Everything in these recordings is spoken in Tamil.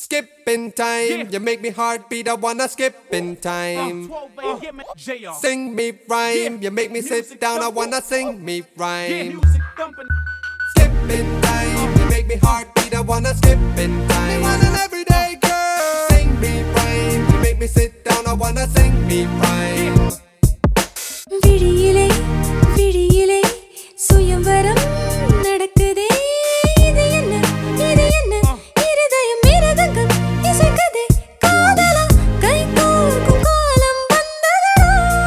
Skip in time, yeah. You make me heartbeat, I wanna skip in time. Sing me rhyme, you make me sit down, I wanna sing me rhyme. Skip in time, you make me heartbeat, I wanna skip in time. I want an everyday girl. Sing me rhyme, you make me sit down, I wanna sing me rhyme. விழியிலே விழியிலே சுயம்வரம் நடக்குதே இது என்ன இருதயம் மிருதங்கம் இசைக்குதே காதலா கை கோர்க்கும் காலம் வந்ததடா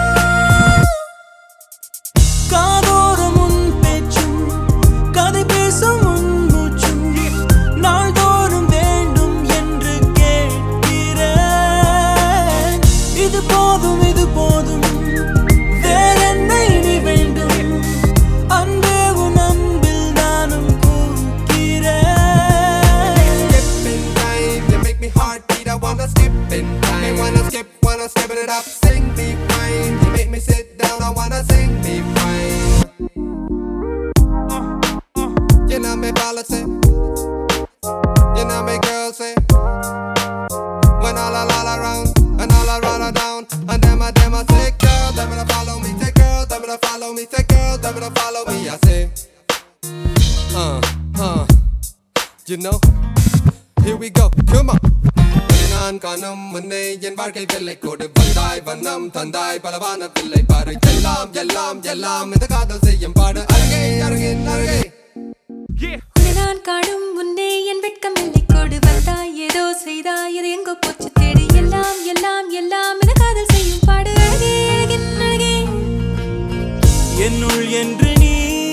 காதோறும் உன் பேச்சும் கதை பேசும் உன் மூச்சும் நாள்தோறும் வேண்டும் என்று கேட்கிறேன் இது போதும் வேறென்னை நீ வேண்டும் அன்பே உன் அன்பில் நானும் பூக்கிறேன் Skip in time, you make me heartbeat, I wanna skip in time. I wanna skip it up, sing me rhyme. You make me sit down, I wanna sing me rhyme. You know me policy, you know me girl say. When all around, and all down, and them I say, girl, them to follow me, say girl, them to follow me, say girl, them to follow me, I say, you know, here we go, come on. நான் காணும் முன்னே என் வாழ்க்கை வெள்ளை கோடு வந்தாய் வண்ணம் தந்தாய் பலவான பிள்ளை பாரு எல்லாம் எல்லாம் எல்லாம் இந்த காதல் செய்யும் பாடு அருகே அருகே அருகே நான் காணும் முன்னே என் வெட்கம் வெள்ளை கோடு வந்தாய் ஏதோ செய்தாய் இது எங்கோ போச்சு தேடி எல்லாம் எல்லாம் எல்லாம் இந்த காதல் செய்யும் பாடு அழகே அழகின் அழகே என்னுள் என்று நீ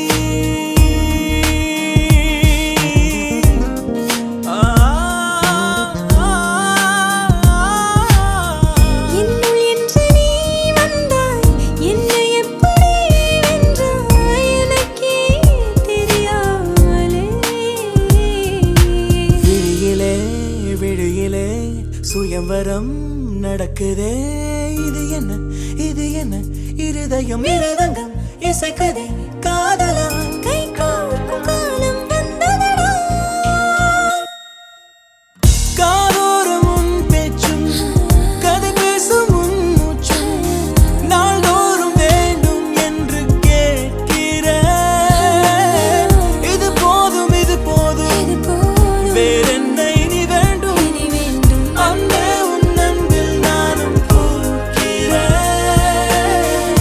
சுயம்வரம் நடக்குதே இது என்ன இருதயம் மிருதங்கம் இசைக்குதே காதலா கை கோர்க்கும் காலம் வந்ததடா காதோறும் உன் பேச்சும் கதை பேசும் உன் மூச்சும் நாள்தோறும் வேண்டும் என்று கேட்கிறேன் இது போதும் வேறென்னை நீ வேண்டும் அன்பே உன் அன்பில் நானும் பூக்கிறேன்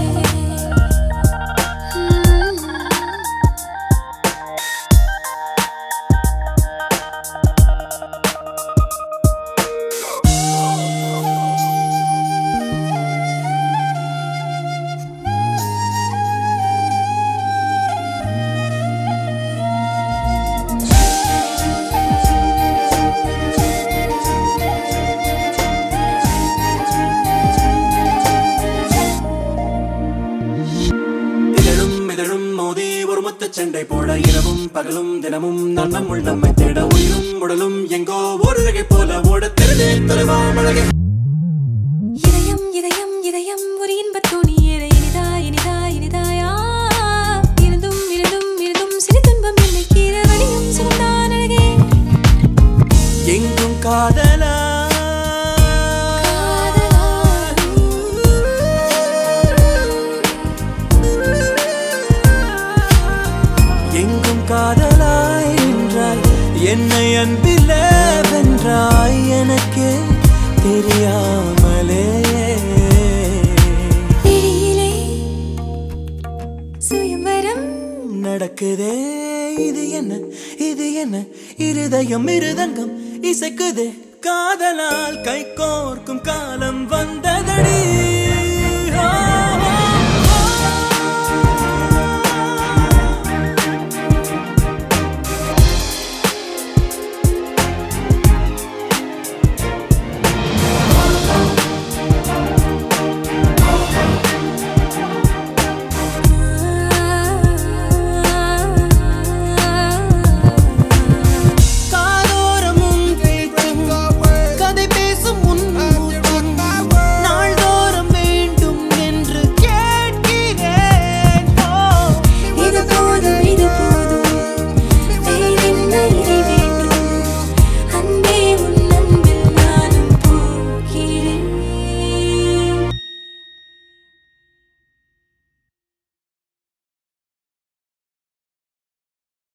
மோதி ஒரு முத்த சண்டை போட இரவும் பகலும் தினமும் நன்னம் உள்ளம்மை தேட உயிரும் உடலும் எங்கோ ஒரு வகை போல ஓட தெரிதே தொலைவாம் அழகே இதயம் இதயம் இதயம் ஒரு இன்பத்தோணி இனிதாயா இருந்தும் சிறு துன்பம் என்னை கீழ வழியும் சிறந்தான் அழகே எங்கும் காதலா காதலாய் நின்றாய் என்னை அன்பிலே வென்றாய் எனக்கே தெரியாமலே விழியிலே சுயம்வரம் நடக்குதே இது என்ன இருதயம் மிருதங்கம் இசைக்குதே காதலால் கை கோர்க்கும் காலம் வந்ததடி